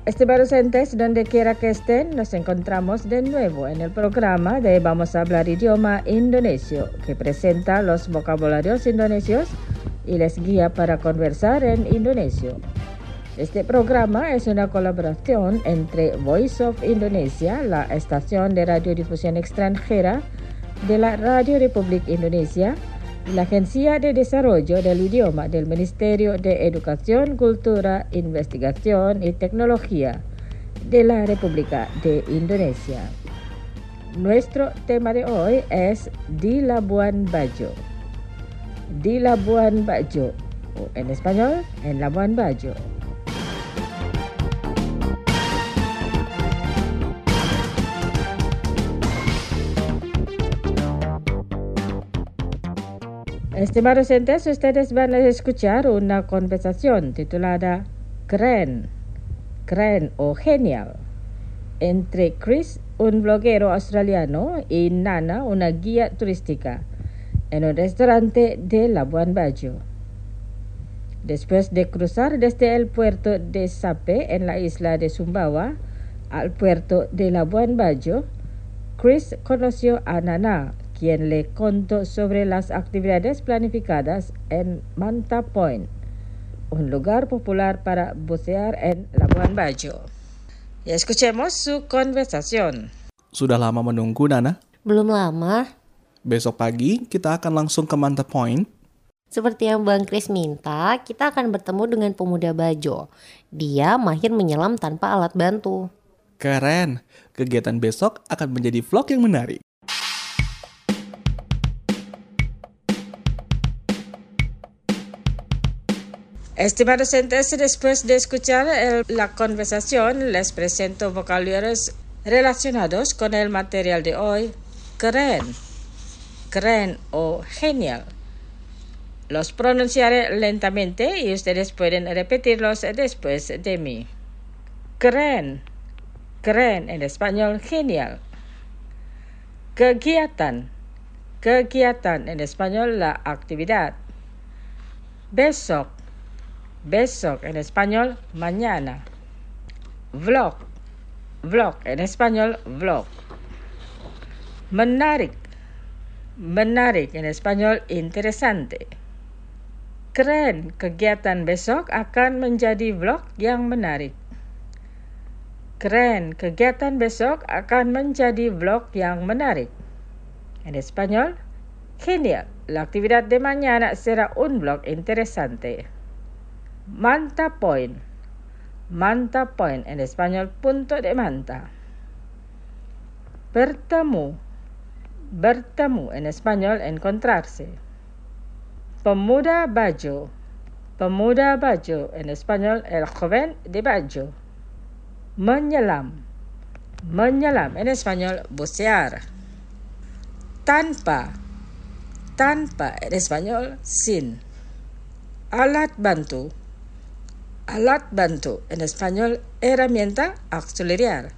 Estimados oyentes, donde quiera que estén, nos encontramos de nuevo en el programa de Vamos a hablar idioma indonesio, que presenta los vocabularios indonesios y les guía para conversar en indonesio. Este programa es una colaboración entre Voice of Indonesia, la estación de radiodifusión extranjera de la Radio Republik Indonesia, y la Agencia de Desarrollo del Idioma del Ministerio de Educación, Cultura, Investigación y Tecnología de la República de Indonesia. Nuestro tema de hoy es Di Labuan Bajo. Di Labuan Bajo, o en español, en Labuan Bajo. Estimados oyentes, ustedes van a escuchar una conversación titulada Keren o Genial entre Chris, un bloguero australiano, y Nana, una guía turística, en un restaurante de Labuan Bajo. Después de cruzar desde el puerto de Sape en la isla de Sumbawa al puerto de Labuan Bajo, Chris conoció a Nana, quien le contó sobre las actividades planificadas en Manta Point, un lugar popular para bucear en Labuan Bajo. Y escuchemos su conversación. Sudah lama menunggu, Nana? Belum lama. Besok pagi kita akan langsung ke Manta Point. Seperti yang Bang Chris minta, kita akan bertemu dengan pemuda Bajo. Dia mahir menyelam tanpa alat bantu. Keren, kegiatan besok akan menjadi vlog yang menarik. Estimados oyentes, después de escuchar la conversación, les presento vocabularios relacionados con el material de hoy. Keren o genial. Los pronunciaré lentamente y ustedes pueden repetirlos después de mí. Keren, en español, genial. Kegiatan, en español, la actividad. Besok, en español, mañana. Vlog, en español, vlog. Menarik, en español, interesante. Keren, kegiatan besok akan menjadi vlog yang menarik. Keren, kegiatan besok akan menjadi vlog yang menarik. En español, genial, la actividad de mañana será un vlog interesante. Manta Point, en español, punto de Manta. Bertemu, en español, encontrarse. Pemuda Bajo, en español, el joven de Bajo. Menyelam, en español, bucear. Tanpa, en español, sin. Alat bantu, en español, herramienta auxiliar.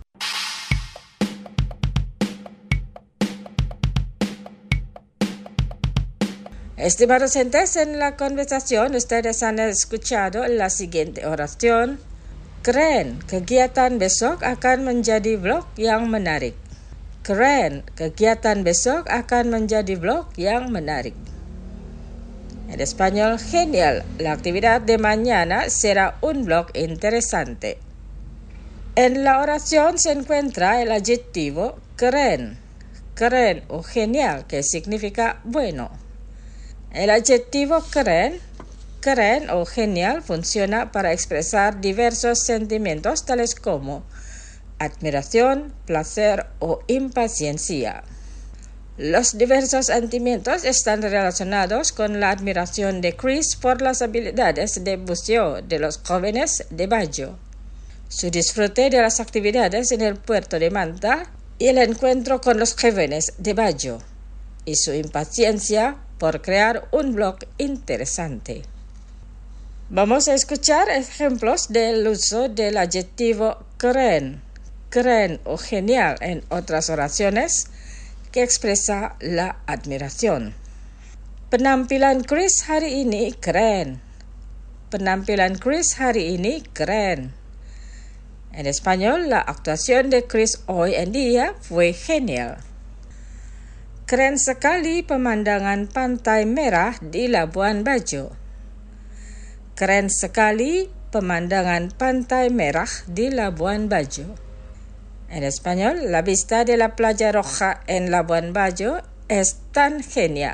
Estimados oyentes, en la conversación ustedes han escuchado la siguiente oración. Keren, kegiatan besok akan menjadi vlog yang menarik. Keren, kegiatan besok akan menjadi vlog yang menarik. En español, genial, la actividad de mañana será un vlog interesante. En la oración se encuentra el adjetivo keren o genial, que significa bueno. El adjetivo keren o genial funciona para expresar diversos sentimientos tales como admiración, placer o impaciencia. Los diversos sentimientos están relacionados con la admiración de Chris por las habilidades de buceo de los jóvenes de Bajo, su disfrute de las actividades en el puerto de Manta y el encuentro con los jóvenes de Bajo, y su impaciencia por crear un blog interesante. Vamos a escuchar ejemplos del uso del adjetivo keren o genial en otras oraciones que expresa la admiración. Penampilan Chris hari ini keren. En español, la actuación de Chris hoy en día fue genial. Keren sekali pemandangan pantai merah di Labuan Bajo. Keren sekali pemandangan pantai merah di Labuan Bajo. En español, la vista de la playa roja en Labuan Bajo es tan genial.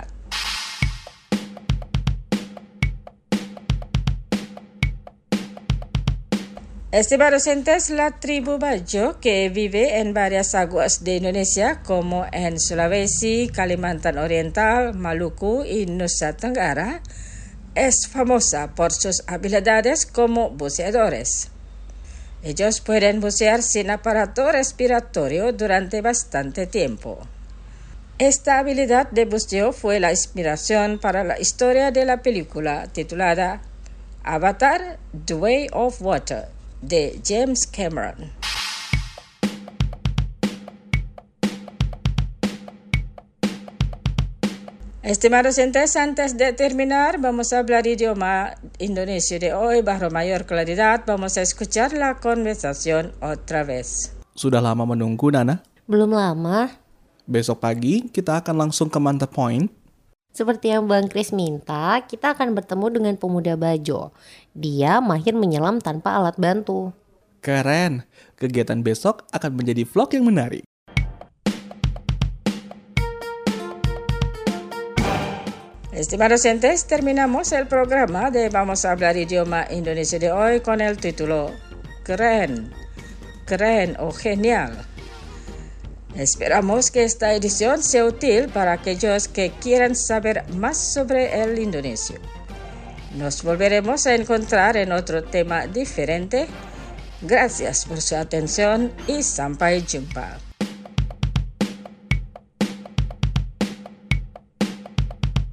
Estimados oyentes, la tribu Bajo, que vive en varias aguas de Indonesia como en Sulawesi, Kalimantan Oriental, Maluku y Nusa Tenggara, es famosa por sus habilidades como buceadores. Ellos pueden bucear sin aparato respiratorio durante bastante tiempo. Esta habilidad de buceo fue la inspiración para la historia de la película titulada Avatar: The Way of Water de James Cameron. Estimados oyentes, antes de terminar, vamos a hablar idioma Indonesia de hoy. Bajo mayor claridad, vamos a escuchar la conversación otra vez. Sudah lama menunggu, Nana? Belum lama. Besok pagi kita akan langsung ke Manta Point. Seperti yang Bang Kris minta, kita akan bertemu dengan pemuda Bajo. Dia mahir menyelam tanpa alat bantu. Keren, kegiatan besok akan menjadi vlog yang menarik. Estimados oyentes, terminamos el programa de Vamos a hablar idioma Indonesia de hoy con el título Keren, keren o genial. Esperamos que esta edición sea útil para aquellos que quieran saber más sobre el indonesio. Nos volveremos a encontrar en otro tema diferente. Gracias por su atención y sampai jumpa.